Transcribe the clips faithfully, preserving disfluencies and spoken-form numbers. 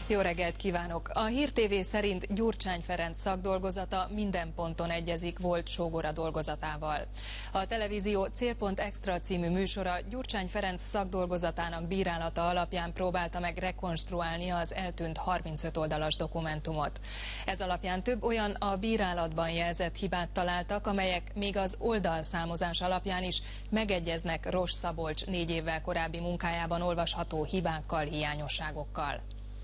Jó reggelt kívánok! A Hír té vé szerint Gyurcsány Ferenc szakdolgozata minden ponton egyezik volt sógora dolgozatával. A televízió Célpont Extra című műsora Gyurcsány Ferenc szakdolgozatának bírálata alapján próbálta meg rekonstruálni az eltűnt harmincöt oldalas dokumentumot. Ez alapján több olyan a bírálatban jelzett hibát találtak, amelyek még az oldalszámozás alapján is megegyeznek Ross Szabolcs négy évvel korábbi munkájában olvasható hibákkal, hiányosságokkal.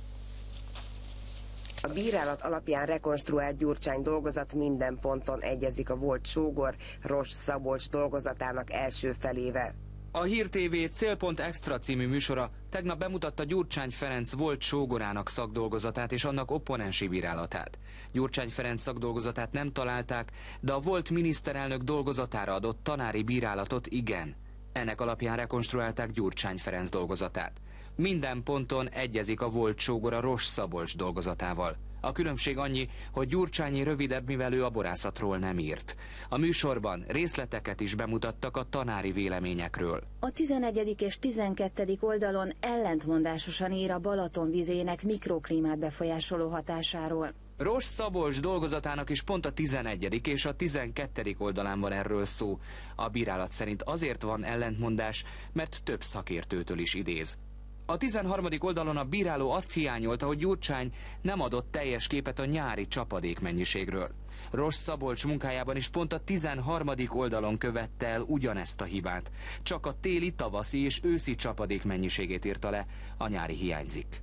A bírálat alapján rekonstruált Gyurcsány dolgozat minden ponton egyezik a volt sógor Ross Szabolcs dolgozatának első felével. A Hír té vé Célpont Extra című műsora tegnap bemutatta Gyurcsány Ferenc volt sógorának szakdolgozatát és annak opponensi bírálatát. Gyurcsány Ferenc szakdolgozatát nem találták, de a volt miniszterelnök dolgozatára adott tanári bírálatot igen. Ennek alapján rekonstruálták Gyurcsány Ferenc dolgozatát. Minden ponton egyezik a volt sógora Ross Szabolcs dolgozatával. A különbség annyi, hogy Gyurcsányi rövidebb, mivel ő a borászatról nem írt. A műsorban részleteket is bemutattak a tanári véleményekről. A tizenegyedik és tizenkettedik oldalon ellentmondásosan ír a Balaton vizének mikroklímát befolyásoló hatásáról. Ross Szabolcs dolgozatának is pont a tizenegyedik és a tizenkettedik oldalán van erről szó. A bírálat szerint azért van ellentmondás, mert több szakértőtől is idéz. A tizenharmadik oldalon a bíráló azt hiányolta, hogy Gyurcsány nem adott teljes képet a nyári csapadékmennyiségről. Ross Szabolcs munkájában is pont a tizenharmadik oldalon követte el ugyanezt a hibát. Csak a téli, tavaszi és őszi csapadék mennyiségét írta le, a nyári hiányzik.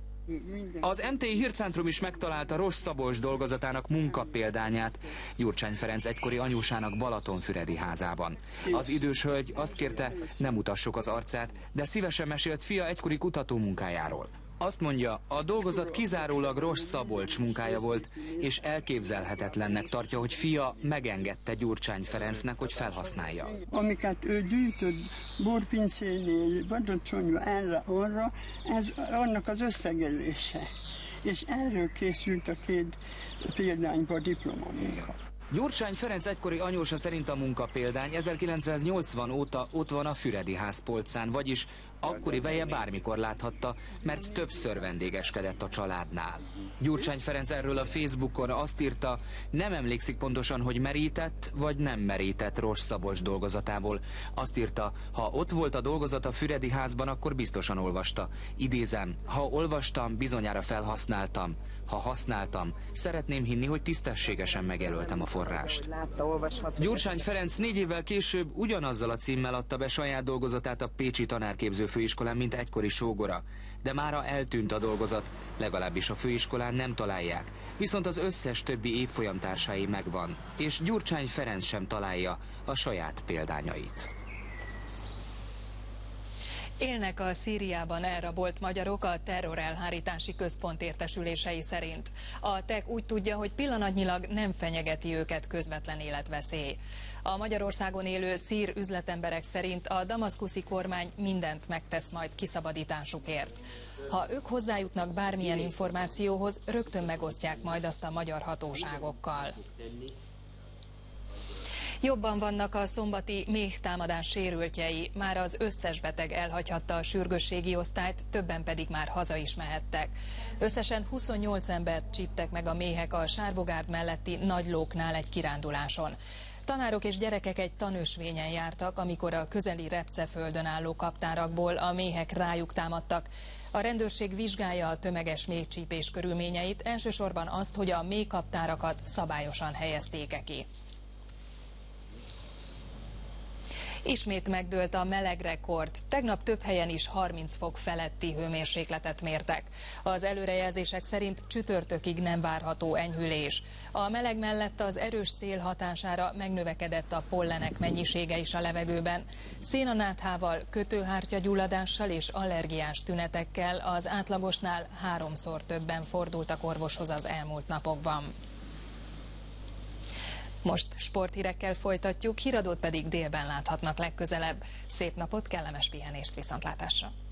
Az em té i Hírcentrum is megtalálta Ross Szabolcs dolgozatának munkapéldányát Gyurcsány Ferenc egykori anyósának balatonfüredi házában. Az idős hölgy azt kérte, ne mutassuk az arcát, de szívesen mesélt fia egykori kutatómunkájáról. Azt mondja, a dolgozat kizárólag Ross Szabolcs munkája volt, és elképzelhetetlennek tartja, hogy fia megengedte Gyurcsány Ferencnek, hogy felhasználja. Amiket ő gyűjtött borpincénél, Badacsonyba, erre, arra, ez annak az összegezése. És erről készült a két példányba a diplomamunka. Gyurcsány Ferenc egykori anyósa szerint a munkapéldány ezerkilencszáznyolcvan óta ott van a Füredi ház polcán, vagyis akkori veje bármikor láthatta, mert többször vendégeskedett a családnál. Gyurcsány Ferenc erről a Facebookon azt írta, nem emlékszik pontosan, hogy merített vagy nem merített Ross Szabolcs dolgozatából. Azt írta, ha ott volt a dolgozat a Füredi házban, akkor biztosan olvasta. Idézem, ha olvastam, bizonyára felhasználtam. Ha használtam, szeretném hinni, hogy tisztességesen megjelöltem a forrást. Gyurcsány Ferenc négy évvel később ugyanazzal a címmel adta be saját dolgozatát a Pécsi Tanárképző Főiskolán, mint egykori sógora. De mára eltűnt a dolgozat, legalábbis a főiskolán nem találják. Viszont az összes többi évfolyamtársai megvan, és Gyurcsány Ferenc sem találja a saját példányait. Élnek a Szíriában elrabolt magyarok a terrorelhárítási központ értesülései szerint. A té e ká úgy tudja, hogy pillanatnyilag nem fenyegeti őket közvetlen életveszély. A Magyarországon élő szír üzletemberek szerint a damaszkuszi kormány mindent megtesz majd kiszabadításukért. Ha ők hozzájutnak bármilyen információhoz, rögtön megosztják majd azt a magyar hatóságokkal. Jobban vannak a szombati méhtámadás sérültjei, már az összes beteg elhagyhatta a sürgősségi osztályt, többen pedig már haza is mehettek. Összesen huszonnyolc embert csíptek meg a méhek a Sárbogárd melletti Nagylóknál egy kiránduláson. Tanárok és gyerekek egy tanösvényen jártak, amikor a közeli Repceföldön álló kaptárakból a méhek rájuk támadtak. A rendőrség vizsgálja a tömeges méhcsípés körülményeit, elsősorban azt, hogy a méhkaptárakat szabályosan helyezték-e ki. Ismét megdőlt a melegrekord. Tegnap több helyen is harminc fok feletti hőmérsékletet mértek. Az előrejelzések szerint csütörtökig nem várható enyhülés. A meleg mellett az erős szél hatására megnövekedett a pollenek mennyisége is a levegőben. Szénanáthával, kötőhártyagyulladással és allergiás tünetekkel az átlagosnál háromszor többen fordultak orvoshoz az elmúlt napokban. Most sporthírekkel folytatjuk, híradót pedig délben láthatnak legközelebb. Szép napot, kellemes pihenést, viszontlátásra!